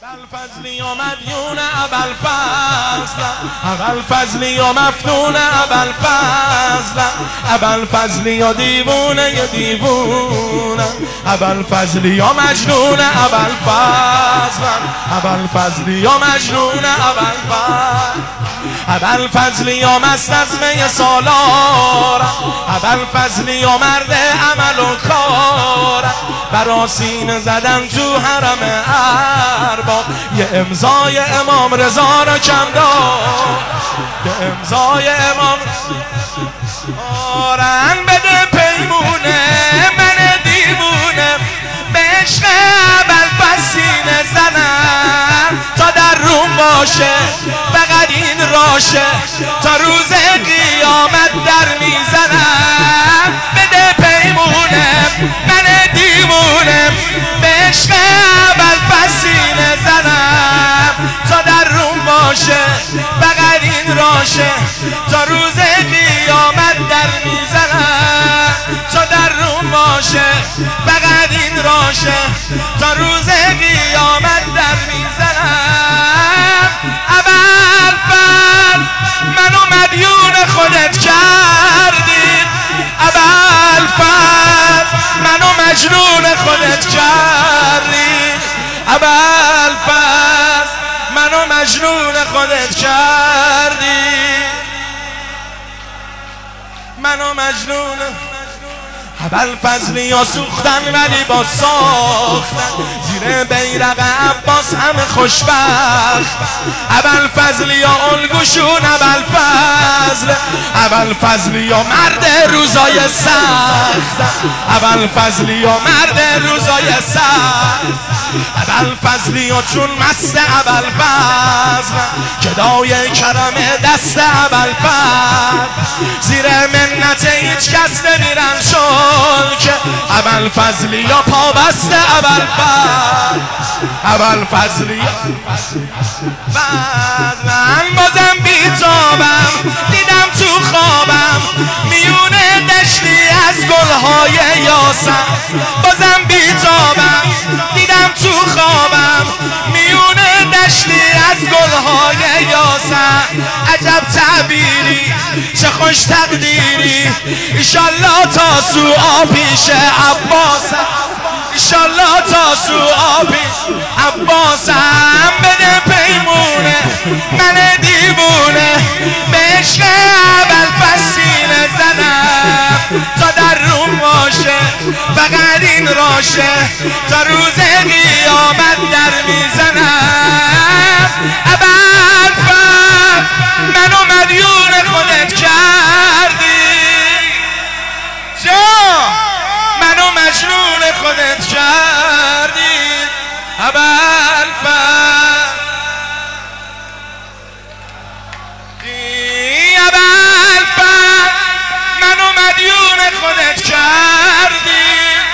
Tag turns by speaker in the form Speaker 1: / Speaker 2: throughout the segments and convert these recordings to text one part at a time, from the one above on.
Speaker 1: ابوالفضلی و مدیون ابوالفضل، ابوالفضلی و مفتون ابوالفضل، ابوالفضلی و دیوونه دیوونه، ابوالفضلی و مجنون ابوالفضل، ابوالفضلی و مجنون ابوالفضل، ابوالفضلی و مست از می سالار، ابوالفضلی و مرد عمل و کار، برا سینه زدن تو حرم ارباب، یه امضای امام رضا را کم داد، یه امضای امام آرن بده پیمونه من دیوونه، به عشق ابوالفضل سینه زنم تا در روم باشه، فقط این راشه تا روز قیامت در میزنم، بده پیمونه من دیوونه، به عشق ابوالفضل سینه زنم تا در روم باشه، فقط این راشه تا روز قیامت در میزنم، تا در روم باشه، فقط این راشه تا روز قیامت در میزنم. ابوالفضل منو مدیون خودت کردی، ابوالفضل منو مجنون خودت کردی، ابوالفضل منو مجنون خودت کردی، منو مجنون. ابوالفضلی ها سوختن ولی با ساختن، زیر بیرق عباس همه خوشبخت، ابوالفضلی ها الگوشون ابوالفضل، ابوالفضلی ها مرد روزای سخت، ابوالفضلی ها مرد روزای سخت، ابوالفضلی ها چون مست ابوالفضل، گدای کرم دست ابوالفضل، زیر منت هیچ کس نمیرن شد که ابوالفضلی ها پابست ابوالفضل، ابوالفضلی من بازم بیتابم، دیدم تو خوابم میونه دشتی از گلهای یاسم، بازم بیتابم دیدم تو خوابم میونه دشتی از گلهای یاسم، عجب تعبیری چه خوش تقدیری، ایشالله تا سوء پیش عباسم، ایشالله تا سوء پیش عباسم، بده پیمونه من دیوونه، به عشق ابوالفضل سینه زنم تا در روم باشه، فقط این راشه تا روز قیامت در میزنم. ابوالفضل منو مدیون خودت کردی، جا منو مجنون خودت کردی، ابوالفضل ابوالفضل منو مدیون خودت کردی.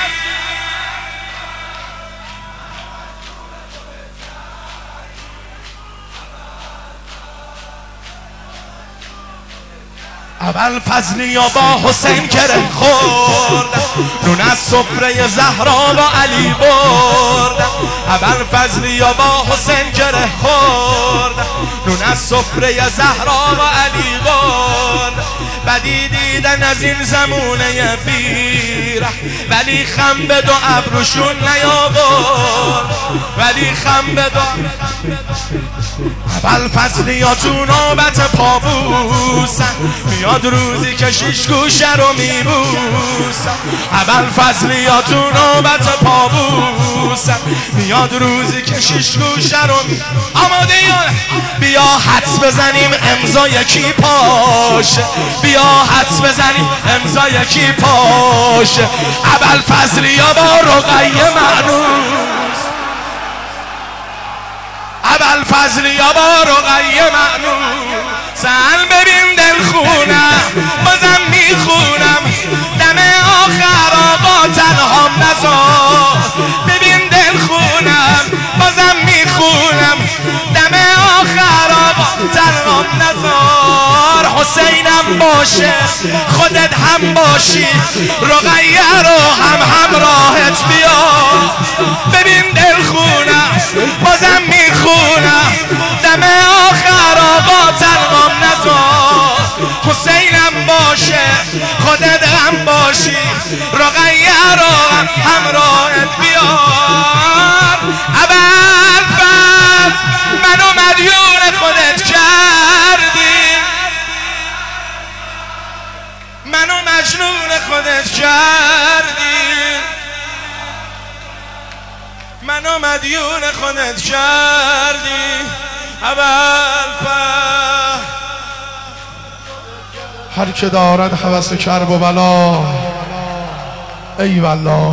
Speaker 1: ابوالفضلی ها با حسین گره خورد، نون از سفره زهرا و علی برد، ابوالفضلی ها با حسین گره خورد، نون از سفره زهرا و علی برد، بدی دیدن از این زمونه بیره، ولی خم به دو ابروشون نیاورد، ولی خم به دو. ابوالفضلی ها تو نوبت پابوسن، میاد روزی که شیش گوشه رو میبوسن، ابوالفضلی ها تو نوبت پابوسن، میاد روزی که شیش گوشه رو آماده یا بیا حدس بزنیم امضا یکی پاشه، بیا حدس بزنیم امضا یکی پاشه، ابوالفضلی ها با رقیه معنوس، ابوالفضلی ها با رقیه معنوس، سن ببین دل خونم بازم میخونم، دم آخر آقا تنها نذار، ببین دل خونم بازم میخونم، دم آخر آقا تنها نذار، حسینم باشه خودت هم باشی، رقیه رو هم همراهت بیار. ببین دلخونم بازم میخونم، دم آخر آقا تلقام نذار. حسینم باشه خودت هم باشی، رقیه رو هم همراهت بیار. ابوالفضل منو مدیون خودت کردی، منو مجنون خودت کردی، منو مدیون خودت کردی. ابوالفضل
Speaker 2: هر که دارد هوس کرب و بلا، ای والله